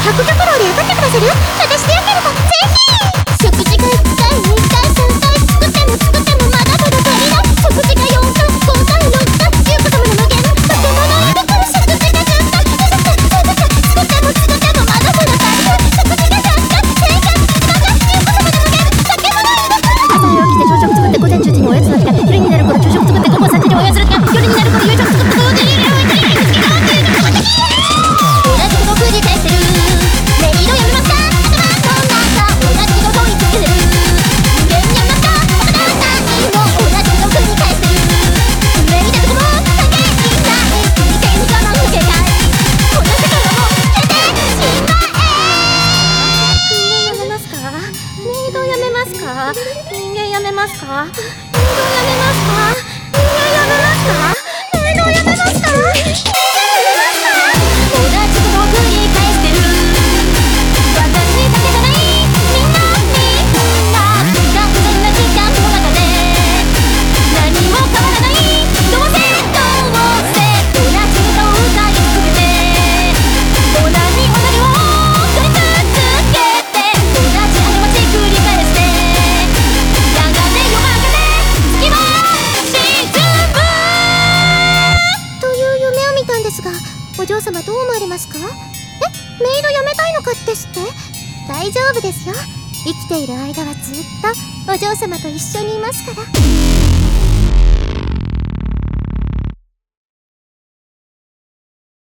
100曲ロで雇ってくださる？私でよければぜひ。食事が1回2回3回作ってもまだまだ足りない。食事が4回5回6回優子様の無限とてもないだから食事が10回作ってもまだまだ足りない。食事が100回1000回1万回優子様の無限とてもないだから。朝早起きて朝食作って午前中におやつの時間、夜になる頃朝食作って午後3時におやつの時間、夜になる頃夕食作って午後2時におやつの時間。同じこと繰り返してる。メイドやめますか？頭の中同じこと言い続けてる。無限にやめますか？何も同じこと繰り返してる。メイドとこも関係ない喧嘩の抜けたい。この世界はもう出てしまえ。人間やめますか？メイドやめますか？人間やめますか？メイドやめますか？人間やめますか？メイドやめますか？人間やめますか？同じことを繰り返してる。私だけじゃないみんな不完全な時間の中で何も変わらない。どうせ同じ歌を歌い続けて同じ踊りを繰り続けて同じ過ち繰り返してやがて夜が明けて月は沈むという夢を見たんですが、お嬢様どう思われますか？メイドやめたいのかですって？大丈夫ですよ。生きている間はずっとお嬢様と一緒にいますから。